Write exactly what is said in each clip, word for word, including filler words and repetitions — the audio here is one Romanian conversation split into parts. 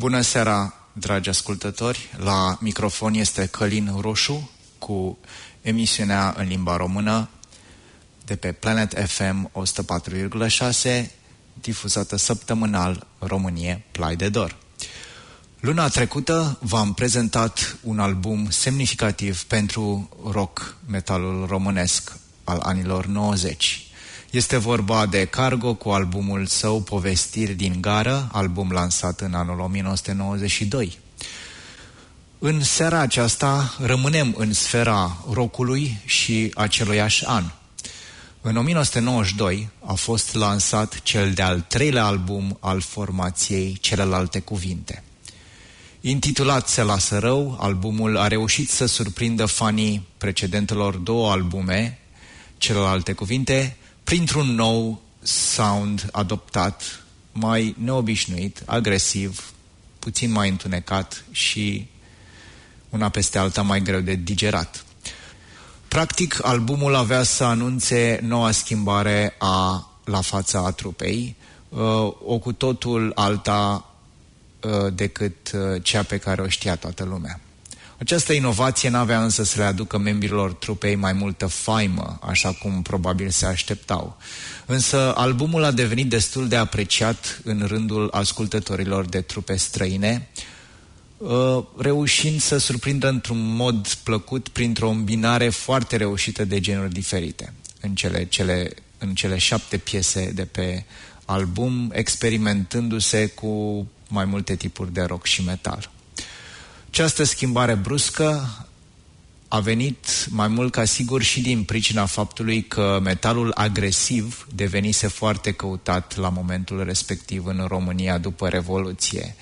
Bună seara, dragi ascultători! La microfon este Călin Roșu cu emisiunea în limba română de pe Planet F M o sută patru virgulă șase, difuzată săptămânal Românie Plai de Dor. Luna trecută v-am prezentat un album semnificativ pentru rock metalul românesc al anilor nouăzeci. Este vorba de Cargo cu albumul său Povestiri din Gară, album lansat în anul o mie nouă sute nouăzeci și doi. În seara aceasta rămânem în sfera rockului și aceluiași an. În o mie nouă sute nouăzeci și doi a fost lansat cel de-al treilea album al formației Celelalte Cuvinte. Intitulat Se lasă rău, albumul a reușit să surprindă fanii precedentelor două albume, Celelalte Cuvinte, printr-un nou sound adoptat, mai neobișnuit, agresiv, puțin mai întunecat și una peste alta mai greu de digerat. Practic, albumul avea să anunțe noua schimbare a, la fața a trupei, o cu totul alta decât cea pe care o știa toată lumea. Această inovație n-avea însă să le aducă membrilor trupei mai multă faimă, așa cum probabil se așteptau. Însă albumul a devenit destul de apreciat în rândul ascultătorilor de trupe străine, reușind să surprindă într-un mod plăcut printr-o îmbinare foarte reușită de genuri diferite. În cele, cele, în cele șapte piese de pe album, experimentându-se cu mai multe tipuri de rock și metal. Această schimbare bruscă a venit mai mult ca sigur și din pricina faptului că metalul agresiv devenise foarte căutat la momentul respectiv în România după Revoluție,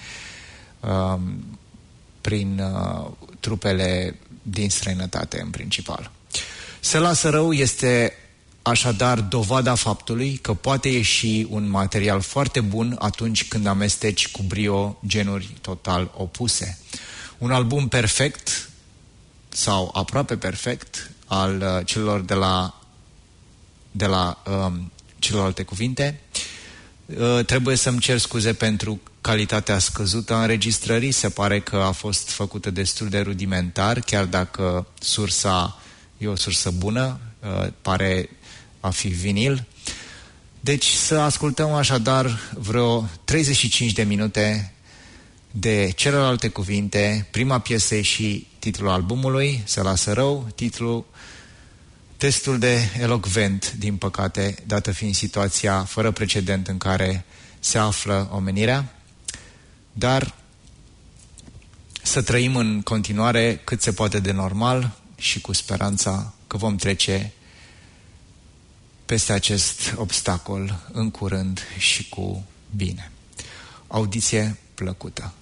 prin trupele din străinătate în principal. Se lasă rău este așadar dovada faptului că poate ieși un material foarte bun atunci când amesteci cu brio genuri total opuse. Un album perfect sau aproape perfect al uh, celor de la, de la um, Celelalte Cuvinte. Uh, trebuie să-mi cer scuze pentru calitatea scăzută a înregistrării. Se pare că a fost făcută destul de rudimentar, chiar dacă sursa e o sursă bună, uh, pare a fi vinil. Deci să ascultăm așadar vreo treizeci și cinci de minute de Celelalte Cuvinte, prima piesă și titlul albumului, Se lasă rău, titlul destul de elocvent, din păcate, dată fiind situația fără precedent în care se află omenirea, dar să trăim în continuare cât se poate de normal și cu speranța că vom trece peste acest obstacol în curând și cu bine. Audiție plăcută!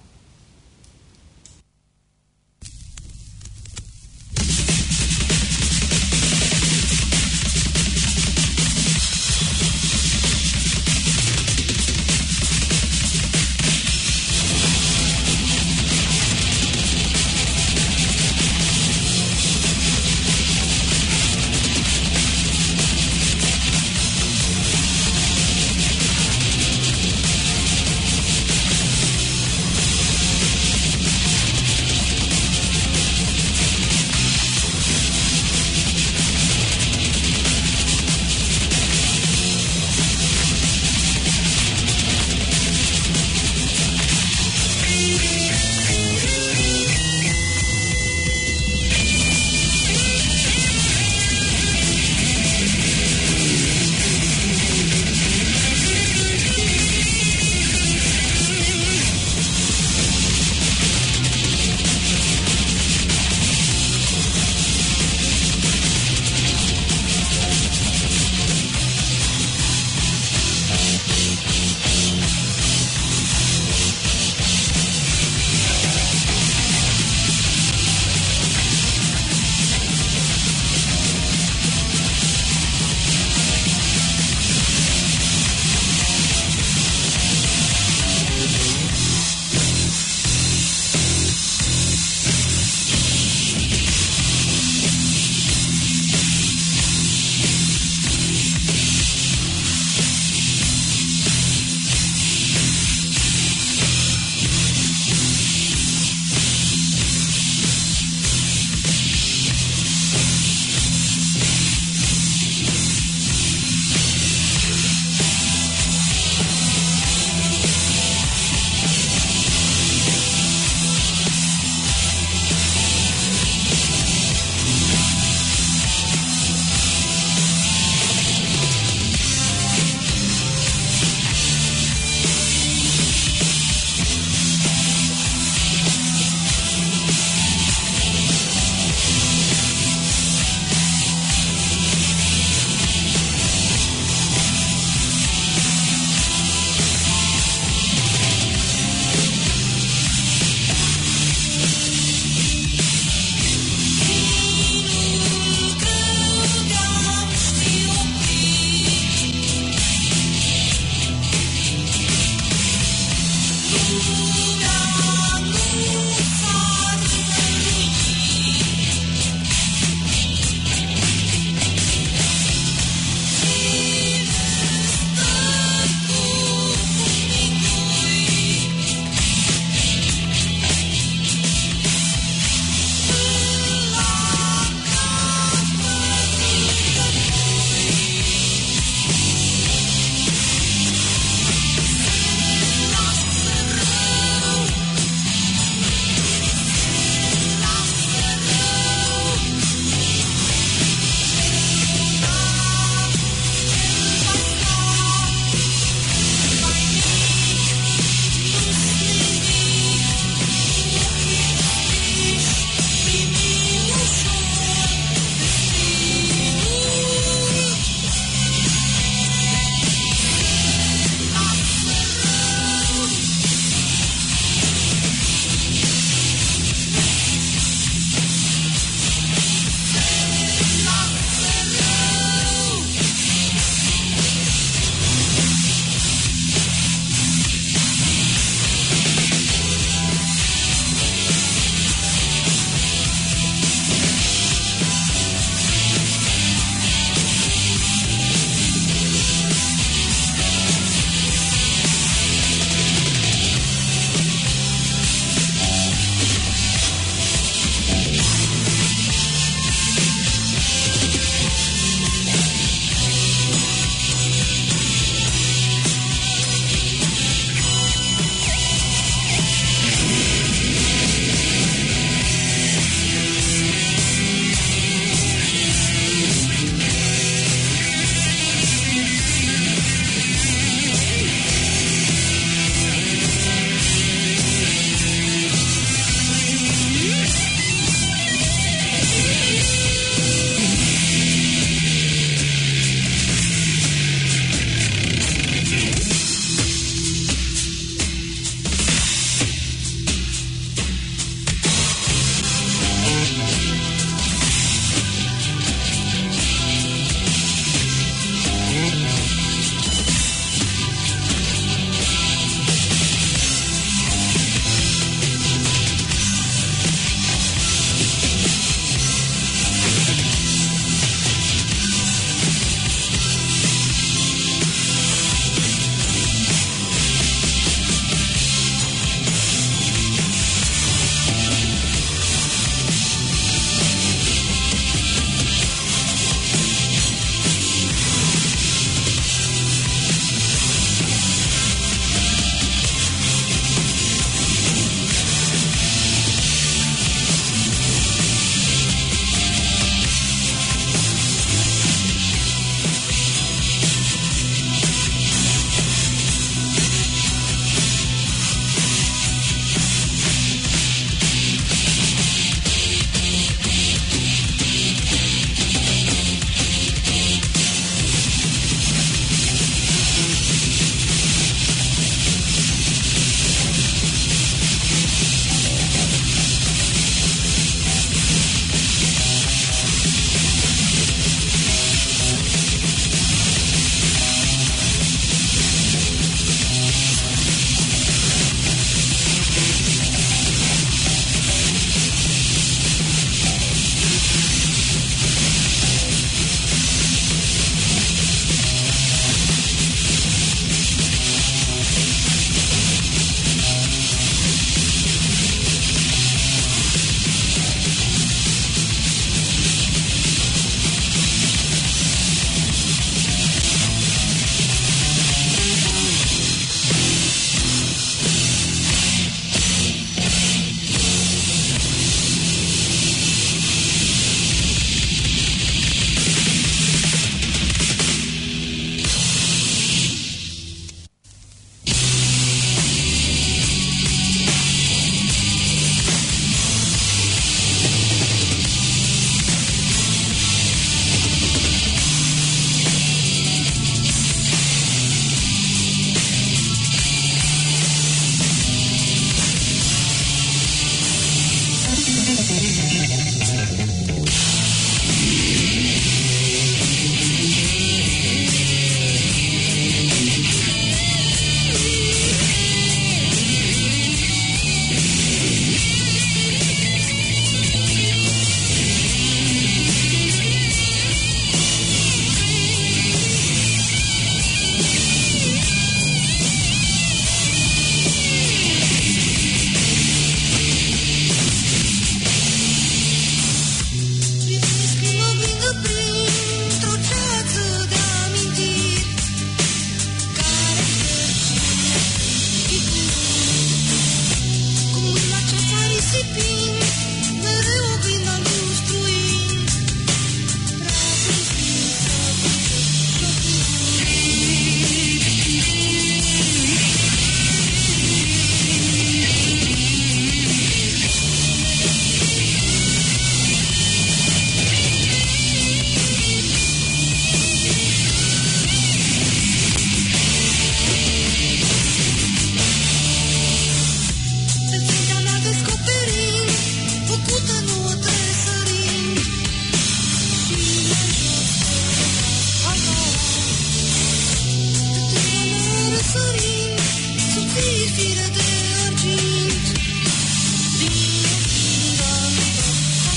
sărim, sub zifire de argint. Vine stânga tot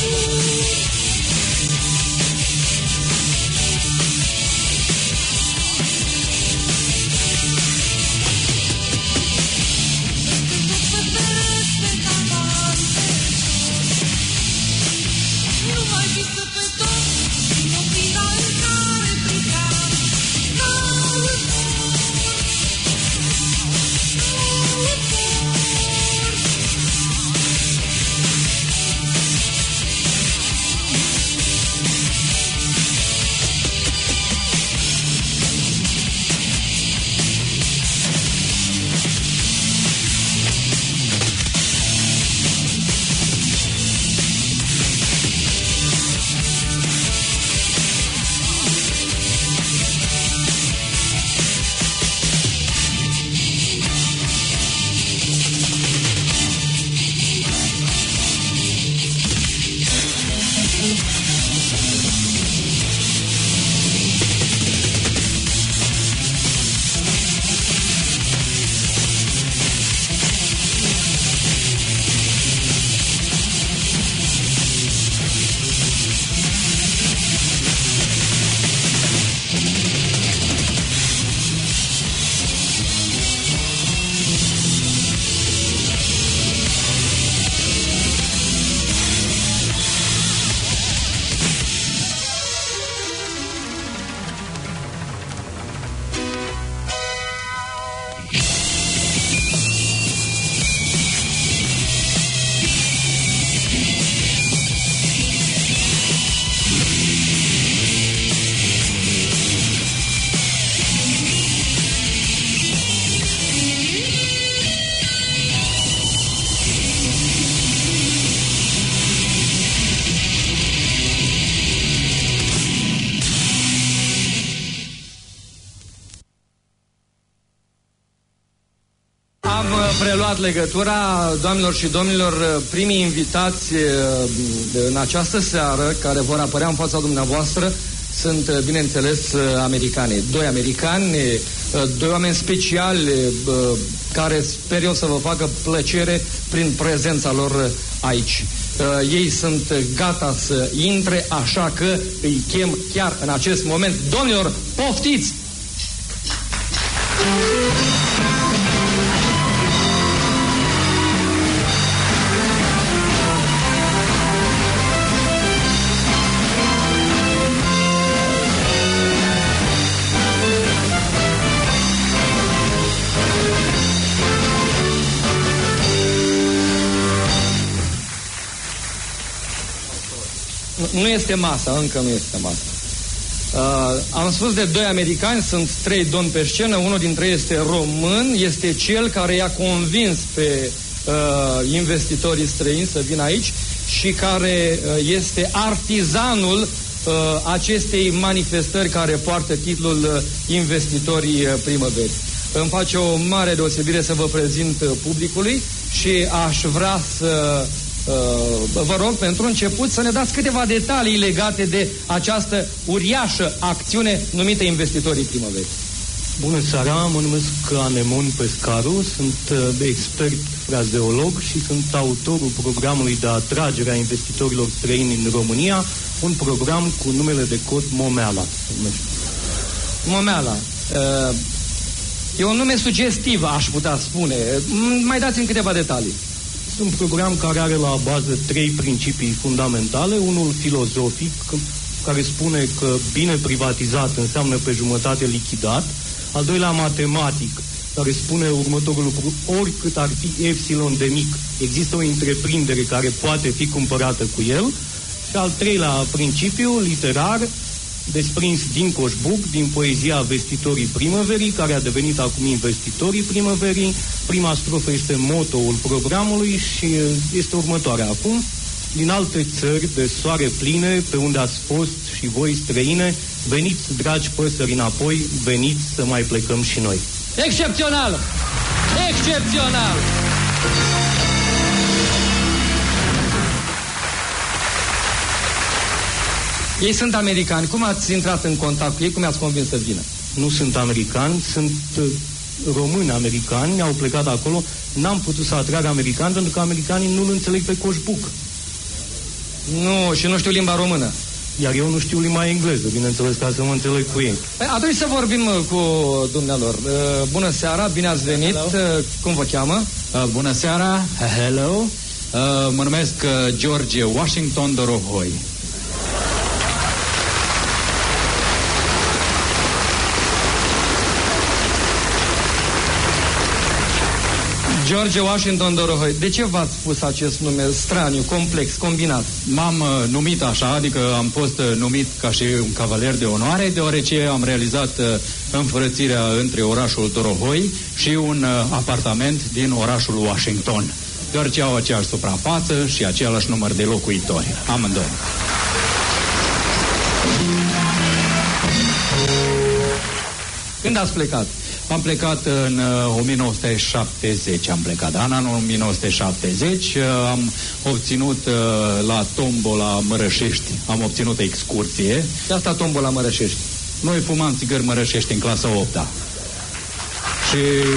preluat legătura, doamnelor și domnilor, primii invitați în această seară, care vor apărea în fața dumneavoastră, sunt, bineînțeles, americani. Doi americani, doi oameni speciali, care sper eu să vă facă plăcere prin prezența lor aici. Ei sunt gata să intre, așa că îi chem chiar în acest moment. Domnilor, poftiți! Nu este masa, încă nu este masa. Uh, am spus de doi americani, sunt trei domni pe scenă, unul dintre ei este român, este cel care i-a convins pe uh, investitorii străini să vină aici și care uh, este artizanul uh, acestei manifestări care poartă titlul uh, Investitorii uh, Primăverii. Îmi face o mare deosebire să vă prezint uh, publicului și aș vrea să Uh, vă rog, pentru început, să ne dați câteva detalii legate de această uriașă acțiune numită Investitorii Primăverii. Bună seara, mă numesc Anemon Pescaru, sunt uh, expert frazeolog și sunt autorul programului de atragere a investitorilor străini în România, un program cu numele de cod Momeala. Momeala. Uh, e un nume sugestiv, aș putea spune. Mai dați-mi câteva detalii. Un program care are la bază trei principii fundamentale, unul filozofic, care spune că bine privatizat înseamnă pe jumătate lichidat, al doilea matematic, care spune următorul lucru: oricât ar fi epsilon de mic, există o întreprindere care poate fi cumpărată cu el, și al treilea principiu, literar, desprins din Coșbuc, din poezia Vestitorii Primăverii, care a devenit acum Investitorii Primăverii. Prima strofă este motoul programului și este următoarea acum: din alte țări de soare pline, pe unde ați fost și voi străine, veniți, dragi păsări, înapoi, veniți să mai plecăm și noi. Excepțional! Excepțional! Ei sunt americani. Cum ați intrat în contact cu ei? Cum i-ați convins să vină? Nu sunt americani, sunt uh, români americani, au plecat acolo. N-am putut să atrag americani pentru că americanii nu-l înțeleg pe Coșbuc. Nu, și nu știu limba română. Iar eu nu știu limba engleză, bineînțeles, ca să mă înțeleg cu ei. Păi atunci să vorbim uh, cu dumnealor. Uh, bună seara, bine ați venit. Uh, cum vă cheamă? Uh, bună seara, hello. Uh, mă numesc uh, George Washington Dorohoi. George Washington Dorohoi. De ce v-ați spus acest nume straniu, complex, combinat? M-am uh, numit așa, adică am fost uh, numit ca și un cavaler de onoare, deoarece am realizat uh, înfrățirea între orașul Dorohoi și un uh, apartament din orașul Washington, deoarece au aceeași suprafață și același număr de locuitori, amândouă. Când ați plecat? Am plecat în uh, o mie nouă sute șaptezeci, am plecat. În anul o mie nouă sute șaptezeci uh, am obținut uh, la Tombola Mărășești, am obținut excursie. De asta Tombola Mărășești. Noi fumam țigări Mărășești în clasa a opta. Și...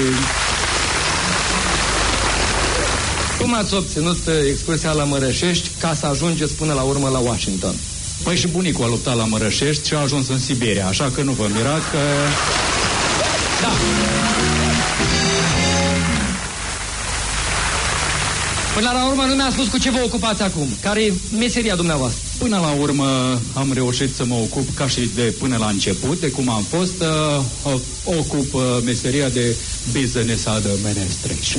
Cum ați obținut uh, excursia la Mărășești ca să ajungeți până la urmă la Washington? Păi și bunicul a luptat la Mărășești și a ajuns în Siberia, așa că nu vă mirați că... Da. Până la urmă nu mi-a spus cu ce vă ocupați acum. Care e meseria dumneavoastră? Până la urmă am reușit să mă ocup ca și de până la început, de cum am fost, uh, ocup uh, meseria de business administration.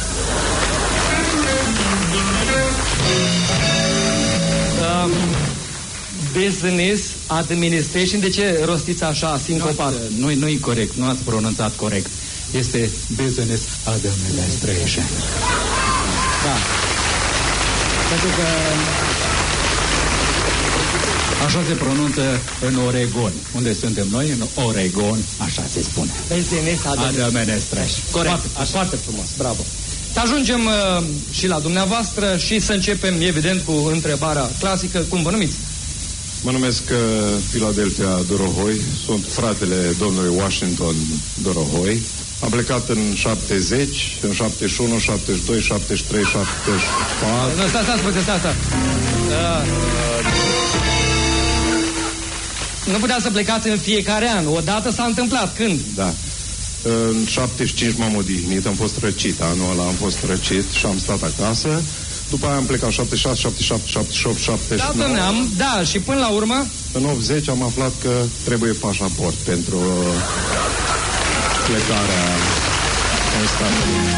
Um, business administration, de ce rostiți așa, sincopat? Nu, nu e corect, nu ați pronunțat corect. Este business administration. Da. Pentru că așa se pronunță în Oregon. Unde suntem noi? În Oregon, așa se spune. Business administration. Corect, foarte, foarte frumos, bravo. Să ajungem uh, și la dumneavoastră și să începem, evident, cu întrebarea clasică. Cum vă numiți? Mă numesc uh, Philadelphia Dorohoi, sunt fratele domnului Washington Dorohoi. Am plecat în șaptezeci, în șaptezeci și unu, șaptezeci și doi, șaptezeci și trei, șaptezeci și patru... Nu, stai, stai, stai, stai, stai. Uh, nu putea să plecați în fiecare an. Odată s-a întâmplat. Când? Da. În șaptezeci și cinci m-am odihnit, am fost răcit. Anul ăla am fost răcit și am stat acasă. După aia am plecat șaptezeci și șase, șaptezeci și șapte, șaptezeci și opt, șaptezeci și nouă. Da, dom'le, da, și până la urmă? În optzeci am aflat că trebuie pașaport pentru plecarea în Statele Unite.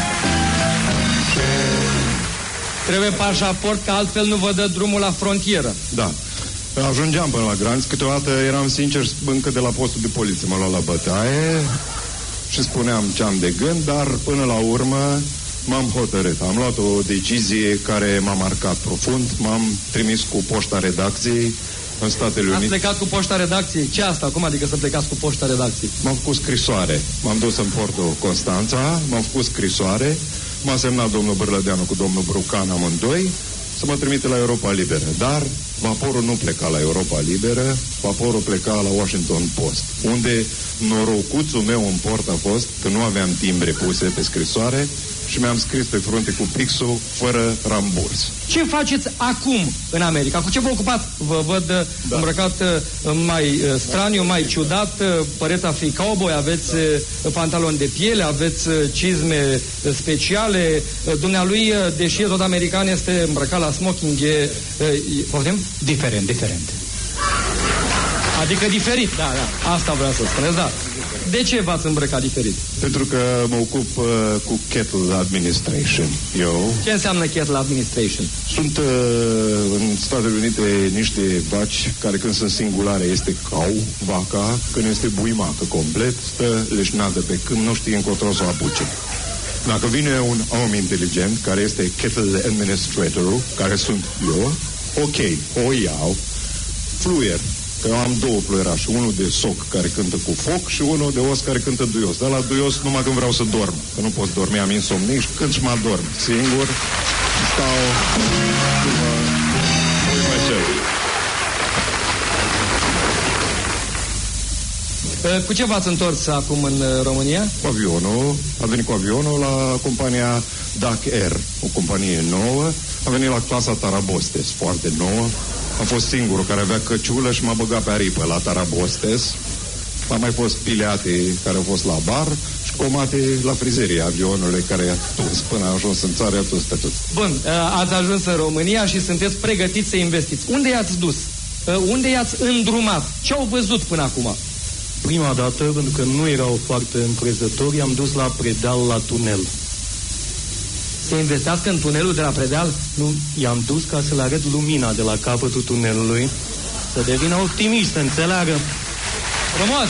Trebuie pașaport, că altfel nu vă dă drumul la frontieră. Da. Ajungeam până la graniță, câteodată eram sincer, încă de la postul de poliție mă luau la bătaie și spuneam ce am de gând, dar până la urmă m-am hotărât. Am luat o decizie care m-a marcat profund. M-am trimis cu poșta redacției în Statele Unite. Ați plecat cu poșta redacției? Ce asta? Cum adică să plecați cu poșta redacției? M-am făcut scrisoare. M-am dus în portul Constanța, m-am făcut scrisoare, m-a semnat domnul Bârlădeanu cu domnul Brucan amândoi să mă trimite la Europa Liberă. Dar vaporul nu pleca la Europa Liberă, vaporul pleca la Washington Post, unde norocuțul meu în port a fost că nu aveam timbre puse pe scrisoare și mi-am scris pe frunte cu pixul fără ramburs. Ce faceți acum în America? Cu ce vă ocupați? Vă văd da. îmbrăcat mai straniu, mai ciudat, păreți a fi cowboy, aveți pantaloni de piele, aveți cizme speciale. Dumnealui, deși e tot american, este îmbrăcat la smoking. E, poftim? Diferent, diferent. Adică diferit. Da, da. Asta vreau să spuneți, da. De ce v-ați îmbrăcat diferit? Pentru că mă ocup uh, cu cattle administration. Eu. Ce înseamnă cattle administration? Sunt uh, în Statele Unite niște vaci care când sunt singulare este cau, vaca, când este buimacă complet, stă leșnată pe când nu știe încotro să o apuce. Dacă vine un om inteligent care este cattle administratorul, care sunt eu, ok, o iau, fluier. Că eu am două fluierașe, unul de soc care cântă cu foc și unul de os care cântă duios. Dar la duios numai când vreau să dorm, că nu pot dormi, am insomnie și când și mă adorm singur, stau și mă, mă cer. Cu ce v-ați întors acum în România? Cu avionul, am venit cu avionul la compania D A C Air, o companie nouă. A venit la clasa Tarabostes, foarte nouă. Am fost singurul care avea căciulă și m-a băgat pe aripă la Tarabostes. Am mai fost Pileate, care au fost la bar, și Comate la frizerie, avionului care a tuns până a ajuns în țară, a tuns pe tot. Bun, ați ajuns în România și sunteți pregătiți să investiți. Unde i-ați dus? Unde i-ați îndrumat? Ce au văzut până acum? Prima dată, pentru că nu erau foarte încrezători, am dus la Predeal la tunel. Să investească în tunelul de la Predeal? Nu, i-am dus ca să le arăt lumina de la capătul tunelului, să devină optimist, să înțeleagă. Frumos!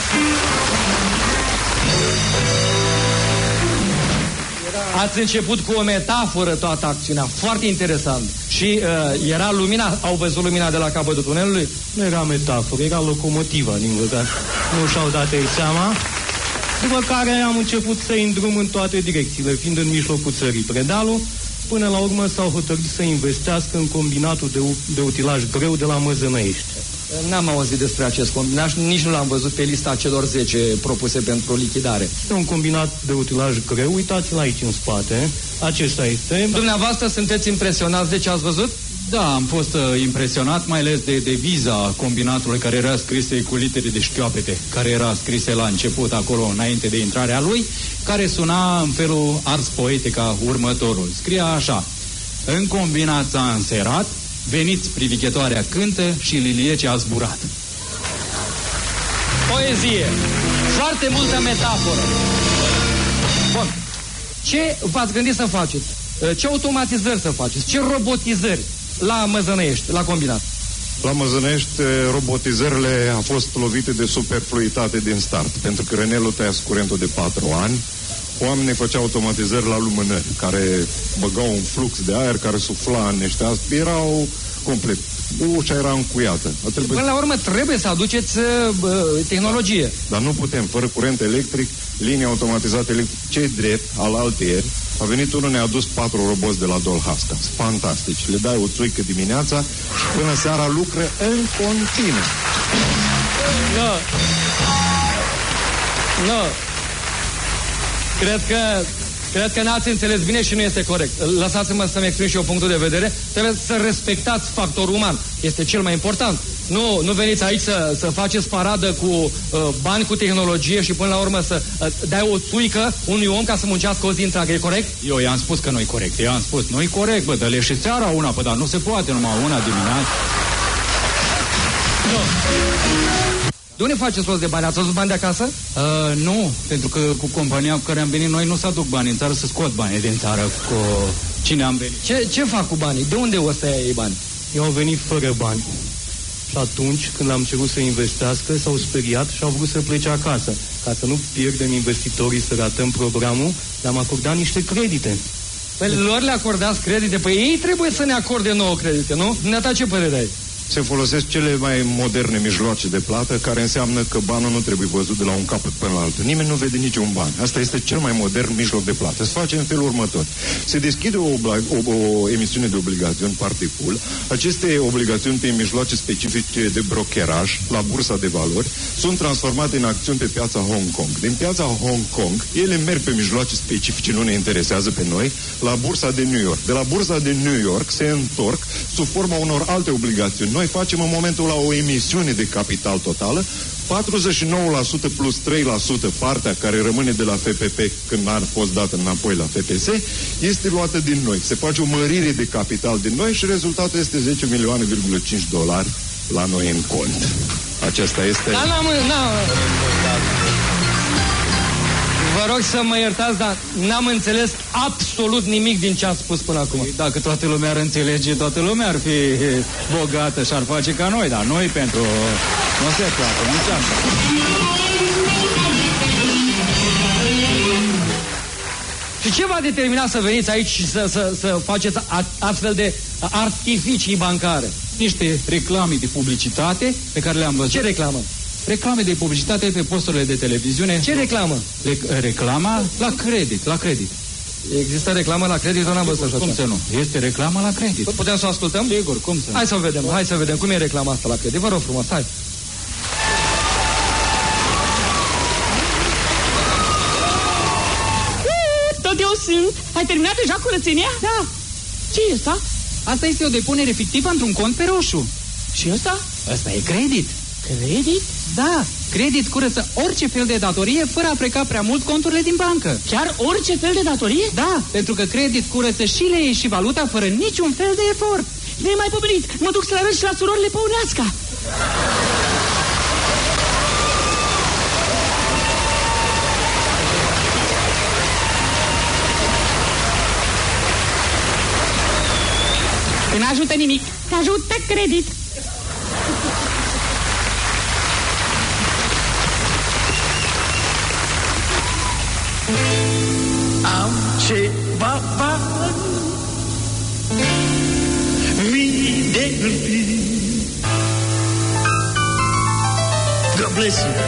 Ați început cu o metaforă toată acțiunea, foarte interesant. Și uh, era lumina, au văzut lumina de la capătul tunelului? Nu era metaforă, era locomotiva, din păcate. Nu și-au dat ei seama. După care am început să îndrum în toate direcțiile, fiind în mijlocul țării Predealul. Până la urmă s-au hotărât să investească în combinatul de, de utilaj greu de la Măzănăiești. N-am auzit despre acest combinat, nici nu l-am văzut pe lista celor zece propuse pentru lichidare. Este un combinat de utilaj greu, uitați-l aici în spate. Acesta este. Dumneavoastră sunteți impresionați de ce ați văzut? Da, am fost uh, impresionat, mai ales de deviza combinatului care era scrisă cu litere de șchioapete, care era scrisă la început, acolo, înainte de intrarea lui, care suna în felul ars poetica următorul. Scria așa: în combinat s-a înserat, veniți privighetoarea cântă și liliece a zburat. Poezie. Foarte multă metaforă. Bun. Ce v-ați gândit să faceți? Ce automatizări să faceți? Ce robotizări la Măzănăiești, la combinat? La Măzănești, robotizările au fost lovite de superfluitate din start, pentru că Renelul tăia curentul de patru ani. Oamenii făceau automatizări la lumânări, care băgau un flux de aer, care sufla în niște aspi, erau complet. Ușa era încuiată. Până la urmă trebuie să aduceți uh, tehnologie. Dar nu putem, fără curent electric, linie automatizată electric. Ce drept, al altieri, a venit unul, ne-a adus patru roboți de la Dolhasca. Fantastici. Le dai o țuică dimineața și până seara lucră în continuu. Nu. Nu. Cred că Cred că n-ați înțeles bine și nu este corect. Lăsați-mă să-mi exprim și eu punctul de vedere. Trebuie să respectați factorul uman. Este cel mai important. Nu, nu veniți aici să, să faceți paradă cu uh, bani, cu tehnologie și până la urmă să uh, dai o țuică unui om ca să muncească o zi întreagă. E corect? Eu i-am spus că nu-i corect. Eu am spus, nu-i corect, bă, dă-le și seara una, bă, dar nu se poate numai una dimineață. Nu. De unde faceți rost de bani? Ați văzut bani de acasă? Uh, nu, pentru că cu compania cu care am venit noi nu se aduc bani în țară, să scot bani din țară cu cine am venit. Ce, ce fac cu banii? De unde o să ia ei bani? Eu au venit fără bani. Și atunci, când am cerut să investească, s-au speriat și au vrut să plece acasă. Ca să nu pierdem investitorii, să ratăm programul, le-am acordat niște credite. Păi lor le acordați credite? Păi ei trebuie să ne acorde nouă credite, nu? Dumneata, ce părere ai? Se folosesc cele mai moderne mijloace de plată, care înseamnă că banul nu trebuie văzut de la un capăt până la altul. Nimeni nu vede niciun ban. Asta este cel mai modern mijloc de plată. Se face în felul următor. Se deschide o, o, o emisiune de obligațiuni particul. Aceste obligațiuni pe mijloace specifice de brokeraj la bursa de valori sunt transformate în acțiuni pe piața Hong Kong. Din piața Hong Kong, ele merg pe mijloace specifice, nu ne interesează pe noi, la bursa de New York. De la bursa de New York se întorc sub forma unor alte obligațiuni. Noi facem în momentul la o emisiune de capital totală, patruzeci și nouă la sută plus trei la sută partea care rămâne de la F P P când n-a fost dată înapoi la F P S, este luată din noi. Se face o mărire de capital din noi și rezultatul este zece milioane virgulă cinci dolari la noi în cont. Acesta este... Da, n-am... n-am... Vă rog să mă iertați, dar n-am înțeles absolut nimic din ce ați spus până acum. Dacă toată lumea ar înțelege, toată lumea ar fi bogată și ar face ca noi, dar noi pentru... Nu se poate, nici așa. Și ce v-a determinat să veniți aici și să, să, să faceți a, astfel de artificii bancare? Niște reclame de publicitate pe care le-am văzut. Ce reclamă? Reclame de publicitate pe posturile de televiziune. Ce reclamă? Re- reclama la credit, la credit. Există reclamă la credit? Eu n-am văzut așa. Cum să nu? Este reclamă la credit. Putem să o ascultăm? Sigur, cum să nu? Hai să vedem, hai să vedem cum e reclama asta la credit. Vă rog frumos, hai. Tot eu sunt. Ai terminat deja curățenia? Da. Ce e asta? Asta este o depunere fictivă într-un cont pe roșu. Și ăsta? Ăsta e credit. Credit? Da, credit curăță orice fel de datorie fără a freca prea mult conturile din bancă. Chiar orice fel de datorie? Da, pentru că credit curăță și lei și valuta fără niciun fel de efort. Ne-ai mai pomenit, mă duc să le arăt și la surorile Păuneasca. Nu ajută nimic. Te ajută credit. Am ceva bani, mii de hârtii. God bless you.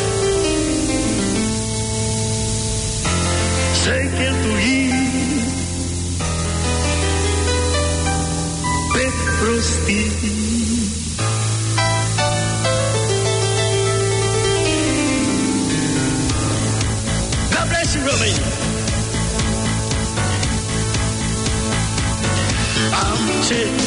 Să-i cheltuim pe prostii. God bless you, Romania. I'm